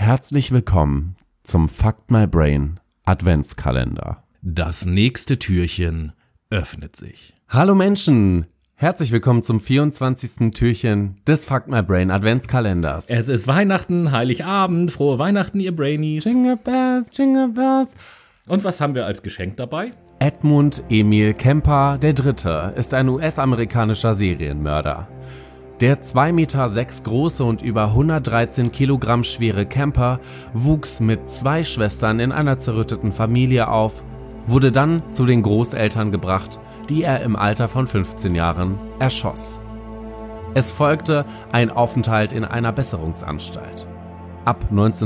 Herzlich willkommen zum Fuck My Brain Adventskalender. Das nächste Türchen öffnet sich. Hallo Menschen, herzlich willkommen zum 24. Türchen des Fuck My Brain Adventskalenders. Es ist Weihnachten, Heiligabend, frohe Weihnachten, ihr Brainies. Jingle Bells, Jingle Bells. Und was haben wir als Geschenk dabei? Edmund Emil Kemper III. Ist ein US-amerikanischer Serienmörder. Der 2,6 Meter große und über 113 Kilogramm schwere Kemper wuchs mit 2 Schwestern in einer zerrütteten Familie auf, wurde dann zu den Großeltern gebracht, die er im Alter von 15 Jahren erschoss. Es folgte ein Aufenthalt in einer Besserungsanstalt. Ab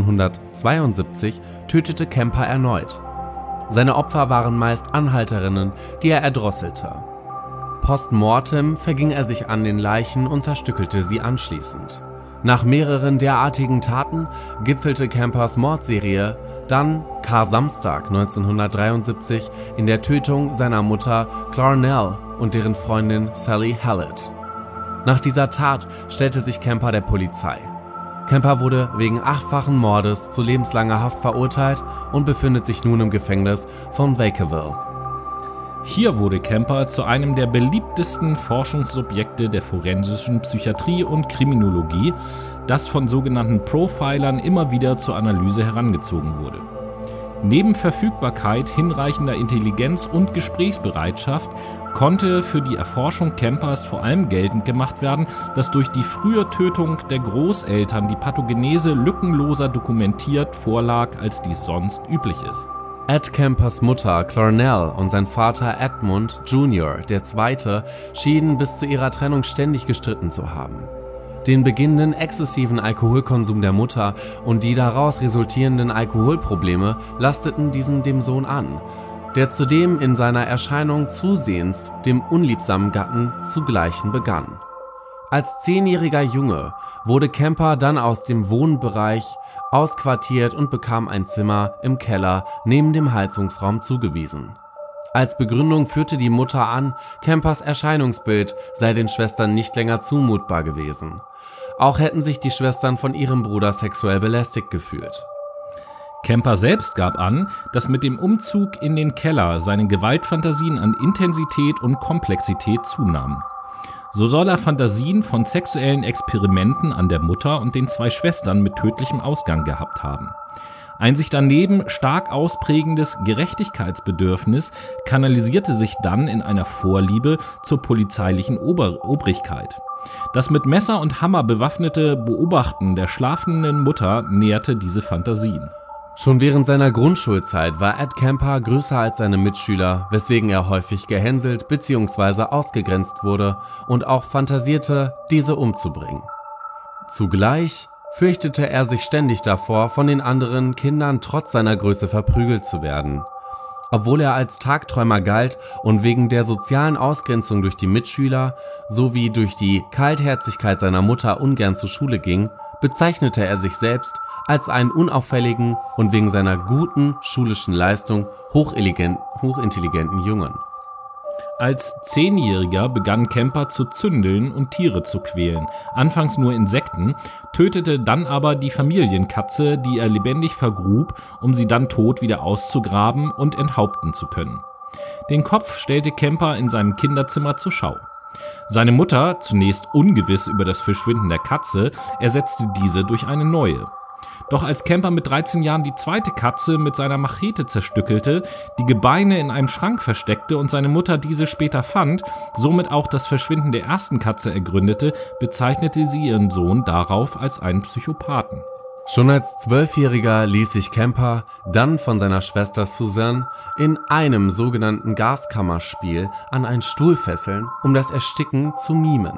1972 tötete Kemper erneut. Seine Opfer waren meist Anhalterinnen, die er erdrosselte. Postmortem verging er sich an den Leichen und zerstückelte sie anschließend. Nach mehreren derartigen Taten gipfelte Kempers Mordserie dann Kar-Samstag 1973 in der Tötung seiner Mutter Clarnell und deren Freundin Sally Hallett. Nach dieser Tat stellte sich Kemper der Polizei. Kemper wurde wegen 8-fachen Mordes zu lebenslanger Haft verurteilt und befindet sich nun im Gefängnis von Vacaville. Hier wurde Kemper zu einem der beliebtesten Forschungsobjekte der forensischen Psychiatrie und Kriminologie, das von sogenannten Profilern immer wieder zur Analyse herangezogen wurde. Neben Verfügbarkeit hinreichender Intelligenz und Gesprächsbereitschaft konnte für die Erforschung Kempers vor allem geltend gemacht werden, dass durch die frühe Tötung der Großeltern die Pathogenese lückenloser dokumentiert vorlag, als dies sonst üblich ist. Ed Kempers Mutter Clarnell und sein Vater Edmund Jr. II. Schienen bis zu ihrer Trennung ständig gestritten zu haben. Den beginnenden exzessiven Alkoholkonsum der Mutter und die daraus resultierenden Alkoholprobleme lasteten dem Sohn an, der zudem in seiner Erscheinung zusehends dem unliebsamen Gatten zu gleichen begann. Als 10-jähriger Junge wurde Kemper dann aus dem Wohnbereich ausquartiert und bekam ein Zimmer im Keller neben dem Heizungsraum zugewiesen. Als Begründung führte die Mutter an, Kempers Erscheinungsbild sei den Schwestern nicht länger zumutbar gewesen. Auch hätten sich die Schwestern von ihrem Bruder sexuell belästigt gefühlt. Kemper selbst gab an, dass mit dem Umzug in den Keller seine Gewaltfantasien an Intensität und Komplexität zunahmen. So soll er Fantasien von sexuellen Experimenten an der Mutter und den 2 Schwestern mit tödlichem Ausgang gehabt haben. Ein sich daneben stark ausprägendes Gerechtigkeitsbedürfnis kanalisierte sich dann in einer Vorliebe zur polizeilichen Obrigkeit. Das mit Messer und Hammer bewaffnete Beobachten der schlafenden Mutter nährte diese Fantasien. Schon während seiner Grundschulzeit war Ed Kemper größer als seine Mitschüler, weswegen er häufig gehänselt bzw. ausgegrenzt wurde und auch fantasierte, diese umzubringen. Zugleich fürchtete er sich ständig davor, von den anderen Kindern trotz seiner Größe verprügelt zu werden. Obwohl er als Tagträumer galt und wegen der sozialen Ausgrenzung durch die Mitschüler sowie durch die Kaltherzigkeit seiner Mutter ungern zur Schule ging, bezeichnete er sich selbst als einen unauffälligen und wegen seiner guten schulischen Leistung hochintelligenten Jungen. Als 10-Jähriger begann Kemper zu zündeln und Tiere zu quälen, anfangs nur Insekten, tötete dann aber die Familienkatze, die er lebendig vergrub, um sie dann tot wieder auszugraben und enthaupten zu können. Den Kopf stellte Kemper in seinem Kinderzimmer zur Schau. Seine Mutter, zunächst ungewiss über das Verschwinden der Katze, ersetzte diese durch eine neue. Doch als Kemper mit 13 Jahren die zweite Katze mit seiner Machete zerstückelte, die Gebeine in einem Schrank versteckte und seine Mutter diese später fand, somit auch das Verschwinden der ersten Katze ergründete, bezeichnete sie ihren Sohn darauf als einen Psychopathen. Schon als 12-Jähriger ließ sich Kemper dann von seiner Schwester Suzanne in einem sogenannten Gaskammerspiel an einen Stuhl fesseln, um das Ersticken zu mimen.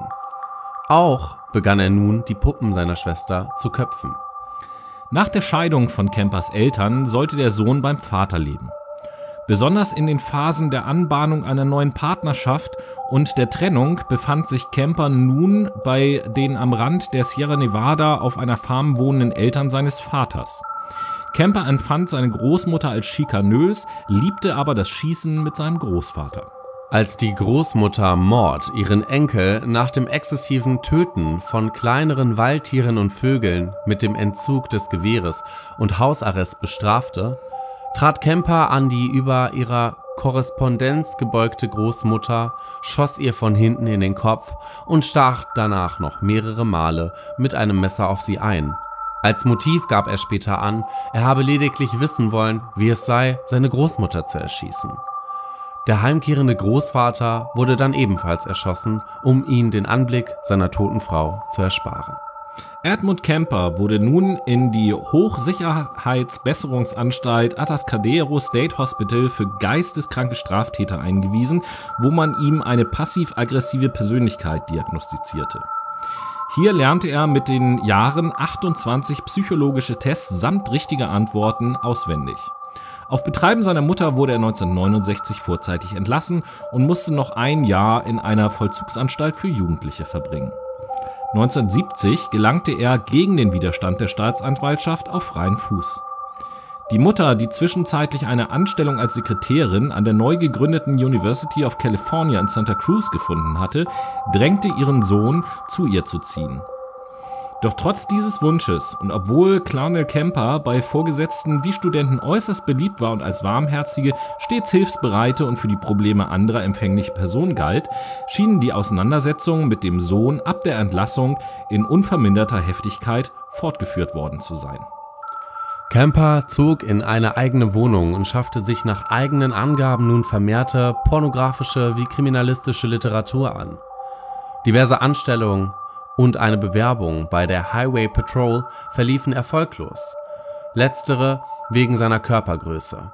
Auch begann er nun, die Puppen seiner Schwester zu köpfen. Nach der Scheidung von Kempers Eltern sollte der Sohn beim Vater leben. Besonders in den Phasen der Anbahnung einer neuen Partnerschaft und der Trennung befand sich Kemper nun bei den am Rand der Sierra Nevada auf einer Farm wohnenden Eltern seines Vaters. Kemper empfand seine Großmutter als schikanös, liebte aber das Schießen mit seinem Großvater. Als die Großmutter Maud ihren Enkel nach dem exzessiven Töten von kleineren Waldtieren und Vögeln mit dem Entzug des Gewehres und Hausarrest bestrafte, trat Kemper an die über ihrer Korrespondenz gebeugte Großmutter, schoss ihr von hinten in den Kopf und stach danach noch mehrere Male mit einem Messer auf sie ein. Als Motiv gab er später an, er habe lediglich wissen wollen, wie es sei, seine Großmutter zu erschießen. Der heimkehrende Großvater wurde dann ebenfalls erschossen, um ihn den Anblick seiner toten Frau zu ersparen. Edmund Kemper wurde nun in die Hochsicherheitsbesserungsanstalt Atascadero State Hospital für geisteskranke Straftäter eingewiesen, wo man ihm eine passiv-aggressive Persönlichkeit diagnostizierte. Hier lernte er mit den Jahren 28 psychologische Tests samt richtiger Antworten auswendig. Auf Betreiben seiner Mutter wurde er 1969 vorzeitig entlassen und musste noch ein Jahr in einer Vollzugsanstalt für Jugendliche verbringen. 1970 gelangte er gegen den Widerstand der Staatsanwaltschaft auf freien Fuß. Die Mutter, die zwischenzeitlich eine Anstellung als Sekretärin an der neu gegründeten University of California in Santa Cruz gefunden hatte, drängte ihren Sohn, zu ihr zu ziehen. Doch trotz dieses Wunsches und obwohl Clarnell Kemper bei Vorgesetzten wie Studenten äußerst beliebt war und als warmherzige, stets hilfsbereite und für die Probleme anderer empfängliche Person galt, schienen die Auseinandersetzungen mit dem Sohn ab der Entlassung in unverminderter Heftigkeit fortgeführt worden zu sein. Kemper zog in eine eigene Wohnung und schaffte sich nach eigenen Angaben nun vermehrte pornografische wie kriminalistische Literatur an. Diverse Anstellungen und eine Bewerbung bei der Highway Patrol verliefen erfolglos. Letztere wegen seiner Körpergröße.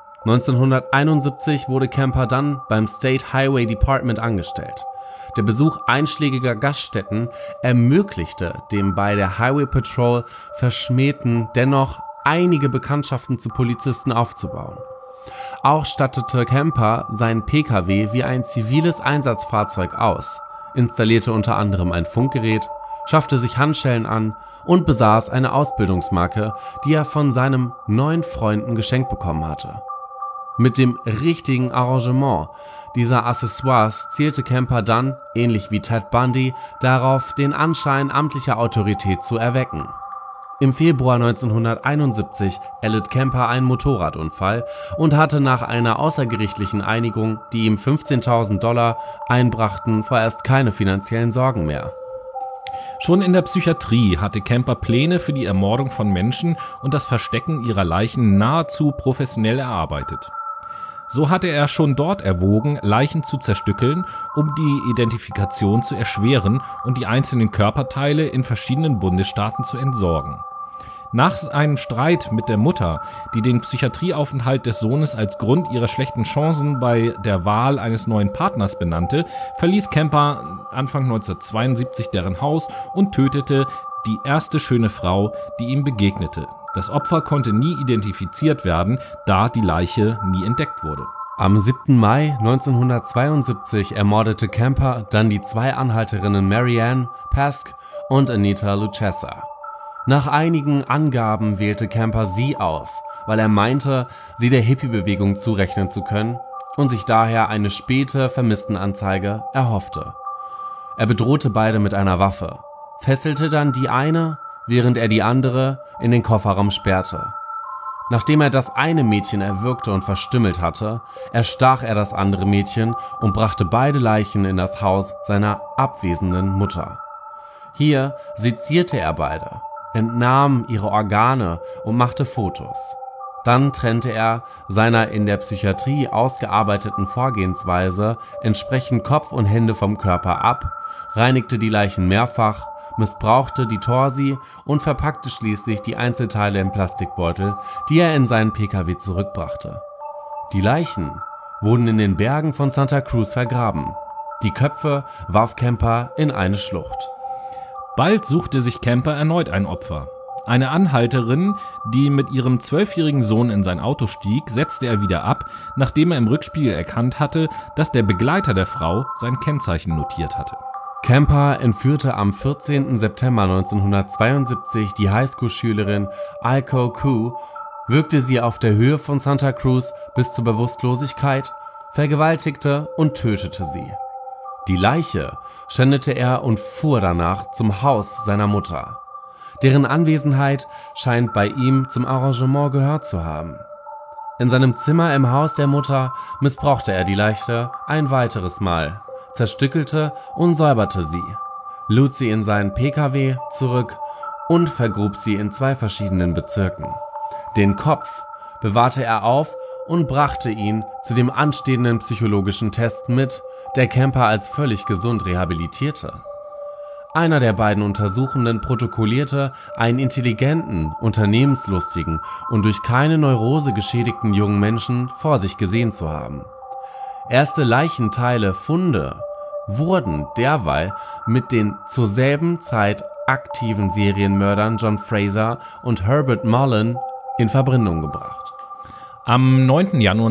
1971 wurde Kemper dann beim State Highway Department angestellt. Der Besuch einschlägiger Gaststätten ermöglichte dem bei der Highway Patrol Verschmähten dennoch einige Bekanntschaften zu Polizisten aufzubauen. Auch stattete Kemper sein PKW wie ein ziviles Einsatzfahrzeug aus, installierte unter anderem ein Funkgerät, schaffte sich Handschellen an und besaß eine Ausbildungsmarke, die er von seinen neuen Freunden geschenkt bekommen hatte. Mit dem richtigen Arrangement dieser Accessoires zielte Kemper dann, ähnlich wie Ted Bundy, darauf, den Anschein amtlicher Autorität zu erwecken. Im Februar 1971 erlitt Kemper einen Motorradunfall und hatte nach einer außergerichtlichen Einigung, die ihm $15.000 einbrachten, vorerst keine finanziellen Sorgen mehr. Schon in der Psychiatrie hatte Kemper Pläne für die Ermordung von Menschen und das Verstecken ihrer Leichen nahezu professionell erarbeitet. So hatte er schon dort erwogen, Leichen zu zerstückeln, um die Identifikation zu erschweren und die einzelnen Körperteile in verschiedenen Bundesstaaten zu entsorgen. Nach einem Streit mit der Mutter, die den Psychiatrieaufenthalt des Sohnes als Grund ihrer schlechten Chancen bei der Wahl eines neuen Partners benannte, verließ Kemper Anfang 1972 deren Haus und tötete die erste schöne Frau, die ihm begegnete. Das Opfer konnte nie identifiziert werden, da die Leiche nie entdeckt wurde. Am 7. Mai 1972 ermordete Kemper dann die zwei Anhalterinnen Marianne Pask und Anita Lucchesa. Nach einigen Angaben wählte Kemper sie aus, weil er meinte, sie der Hippie-Bewegung zurechnen zu können und sich daher eine späte Vermisstenanzeige erhoffte. Er bedrohte beide mit einer Waffe, fesselte dann die eine, während er die andere in den Kofferraum sperrte. Nachdem er das eine Mädchen erwürgte und verstümmelt hatte, erstach er das andere Mädchen und brachte beide Leichen in das Haus seiner abwesenden Mutter. Hier sezierte er beide, entnahm ihre Organe und machte Fotos. Dann trennte er seiner in der Psychiatrie ausgearbeiteten Vorgehensweise entsprechend Kopf und Hände vom Körper ab, reinigte die Leichen mehrfach, missbrauchte die Torsi und verpackte schließlich die Einzelteile in Plastikbeutel, die er in seinen PKW zurückbrachte. Die Leichen wurden in den Bergen von Santa Cruz vergraben. Die Köpfe warf Kemper in eine Schlucht. Bald suchte sich Kemper erneut ein Opfer. Eine Anhalterin, die mit ihrem 12-jährigen Sohn in sein Auto stieg, setzte er wieder ab, nachdem er im Rückspiegel erkannt hatte, dass der Begleiter der Frau sein Kennzeichen notiert hatte. Kemper entführte am 14. September 1972 die Highschool-Schülerin Aiko Koo, würgte sie auf der Höhe von Santa Cruz bis zur Bewusstlosigkeit, vergewaltigte und tötete sie. Die Leiche schändete er und fuhr danach zum Haus seiner Mutter. Deren Anwesenheit scheint bei ihm zum Arrangement gehört zu haben. In seinem Zimmer im Haus der Mutter missbrauchte er die Leiche ein weiteres Mal, zerstückelte und säuberte sie, lud sie in seinen PKW zurück und vergrub sie in 2 verschiedenen Bezirken. Den Kopf bewahrte er auf und brachte ihn zu dem anstehenden psychologischen Test mit, der Kemper als völlig gesund rehabilitierte. Einer der beiden Untersuchenden protokollierte einen intelligenten, unternehmenslustigen und durch keine Neurose geschädigten jungen Menschen vor sich gesehen zu haben. Erste Leichenteile-Funde wurden derweil mit den zur selben Zeit aktiven Serienmördern John Fraser und Herbert Mullen in Verbindung gebracht. Am 9. Januar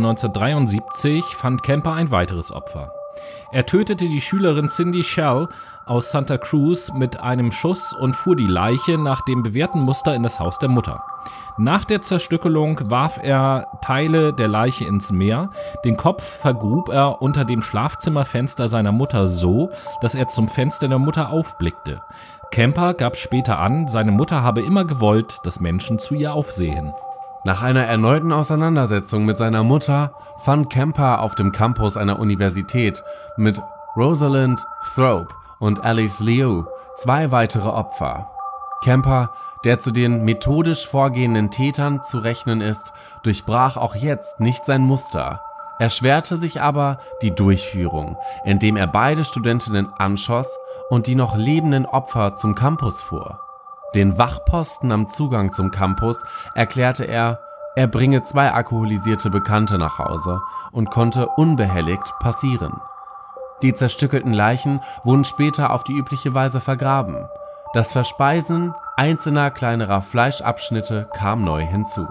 1973 fand Kemper ein weiteres Opfer. Er tötete die Schülerin Cindy Schell aus Santa Cruz mit einem Schuss und fuhr die Leiche nach dem bewährten Muster in das Haus der Mutter. Nach der Zerstückelung warf er Teile der Leiche ins Meer, den Kopf vergrub er unter dem Schlafzimmerfenster seiner Mutter so, dass er zum Fenster der Mutter aufblickte. Kemper gab später an, seine Mutter habe immer gewollt, dass Menschen zu ihr aufsehen. Nach einer erneuten Auseinandersetzung mit seiner Mutter fand Kemper auf dem Campus einer Universität mit Rosalind Thrope und Alice Liu 2 weitere Opfer. Kemper, der zu den methodisch vorgehenden Tätern zu rechnen ist, durchbrach auch jetzt nicht sein Muster. Er schwerte sich aber die Durchführung, indem er beide Studentinnen anschoss und die noch lebenden Opfer zum Campus fuhr. Den Wachposten am Zugang zum Campus erklärte er bringe 2 alkoholisierte Bekannte nach Hause und konnte unbehelligt passieren. Die zerstückelten Leichen wurden später auf die übliche Weise vergraben. Das Verspeisen einzelner kleinerer Fleischabschnitte kam neu hinzu.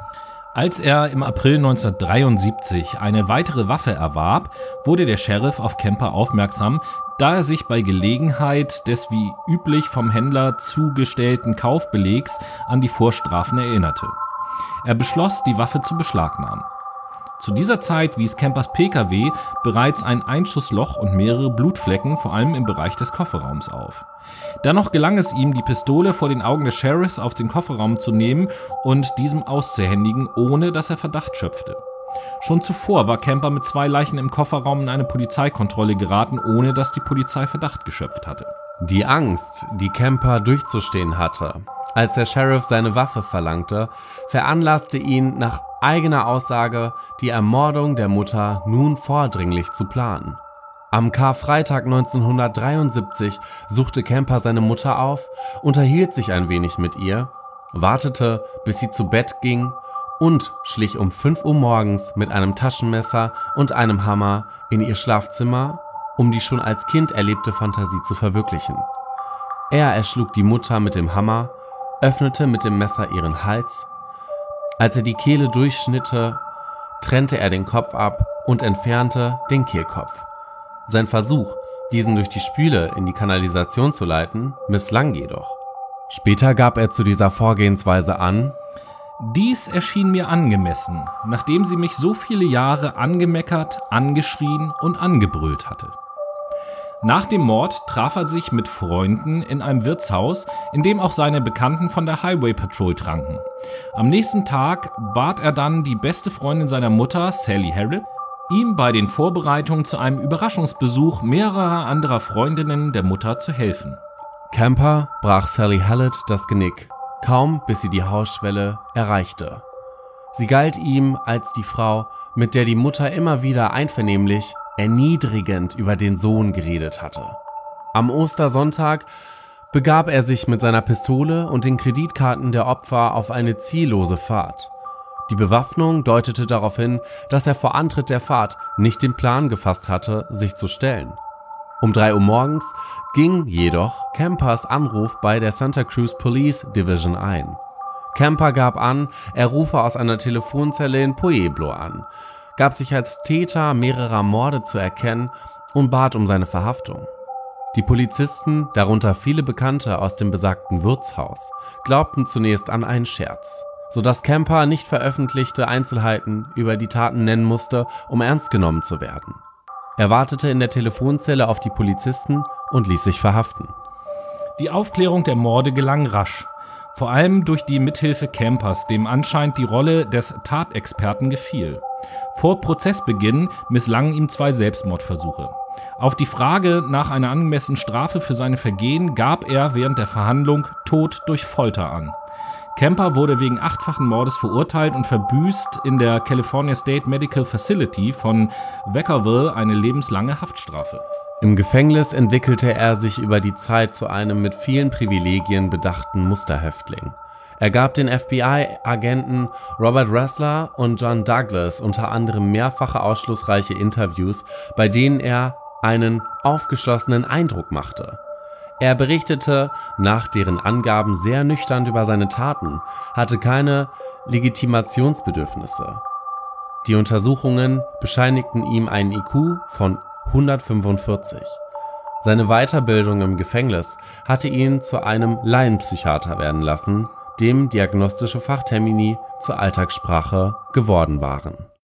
Als er im April 1973 eine weitere Waffe erwarb, wurde der Sheriff auf Kemper aufmerksam, da er sich bei Gelegenheit des wie üblich vom Händler zugestellten Kaufbelegs an die Vorstrafen erinnerte. Er beschloss, die Waffe zu beschlagnahmen. Zu dieser Zeit wies Kempers PKW bereits ein Einschussloch und mehrere Blutflecken, vor allem im Bereich des Kofferraums, auf. Dennoch gelang es ihm, die Pistole vor den Augen des Sheriffs auf den Kofferraum zu nehmen und diesem auszuhändigen, ohne dass er Verdacht schöpfte. Schon zuvor war Kemper mit 2 Leichen im Kofferraum in eine Polizeikontrolle geraten, ohne dass die Polizei Verdacht geschöpft hatte. Die Angst, die Kemper durchzustehen hatte, als der Sheriff seine Waffe verlangte, veranlasste ihn nach eigener Aussage, die Ermordung der Mutter nun vordringlich zu planen. Am Karfreitag 1973 suchte Kemper seine Mutter auf, unterhielt sich ein wenig mit ihr, wartete, bis sie zu Bett ging und schlich um 5 Uhr morgens mit einem Taschenmesser und einem Hammer in ihr Schlafzimmer, um die schon als Kind erlebte Fantasie zu verwirklichen. Er erschlug die Mutter mit dem Hammer, öffnete mit dem Messer ihren Hals. Als er die Kehle durchschnitte, trennte er den Kopf ab und entfernte den Kehlkopf. Sein Versuch, diesen durch die Spüle in die Kanalisation zu leiten, misslang jedoch. Später gab er zu dieser Vorgehensweise an: Dies erschien mir angemessen, nachdem sie mich so viele Jahre angemeckert, angeschrien und angebrüllt hatte. Nach dem Mord traf er sich mit Freunden in einem Wirtshaus, in dem auch seine Bekannten von der Highway Patrol tranken. Am nächsten Tag bat er dann die beste Freundin seiner Mutter, Sally Harrop, ihm bei den Vorbereitungen zu einem Überraschungsbesuch mehrerer anderer Freundinnen der Mutter zu helfen. Kemper brach Sally Hallett das Genick, kaum bis sie die Hausschwelle erreichte. Sie galt ihm als die Frau, mit der die Mutter immer wieder einvernehmlich, erniedrigend über den Sohn geredet hatte. Am Ostersonntag begab er sich mit seiner Pistole und den Kreditkarten der Opfer auf eine ziellose Fahrt. Die Bewaffnung deutete darauf hin, dass er vor Antritt der Fahrt nicht den Plan gefasst hatte, sich zu stellen. Um 3 Uhr morgens ging jedoch Kempers Anruf bei der Santa Cruz Police Division ein. Kemper gab an, er rufe aus einer Telefonzelle in Pueblo an, gab sich als Täter mehrerer Morde zu erkennen und bat um seine Verhaftung. Die Polizisten, darunter viele Bekannte aus dem besagten Wirtshaus, glaubten zunächst an einen Scherz. sodass Kemper nicht veröffentlichte Einzelheiten über die Taten nennen musste, um ernst genommen zu werden. Er wartete in der Telefonzelle auf die Polizisten und ließ sich verhaften. Die Aufklärung der Morde gelang rasch. Vor allem durch die Mithilfe Kempers, dem anscheinend die Rolle des Tatexperten gefiel. Vor Prozessbeginn misslangen ihm 2 Selbstmordversuche. Auf die Frage nach einer angemessenen Strafe für seine Vergehen gab er während der Verhandlung Tod durch Folter an. Kemper wurde wegen 8-fachen Mordes verurteilt und verbüßt in der California State Medical Facility von Vacaville eine lebenslange Haftstrafe. Im Gefängnis entwickelte er sich über die Zeit zu einem mit vielen Privilegien bedachten Musterhäftling. Er gab den FBI-Agenten Robert Ressler und John Douglas unter anderem mehrfache aufschlussreiche Interviews, bei denen er einen aufgeschlossenen Eindruck machte. Er berichtete nach deren Angaben sehr nüchtern über seine Taten, hatte keine Legitimationsbedürfnisse. Die Untersuchungen bescheinigten ihm einen IQ von 145. Seine Weiterbildung im Gefängnis hatte ihn zu einem Laienpsychiater werden lassen, dem diagnostische Fachtermini zur Alltagssprache geworden waren.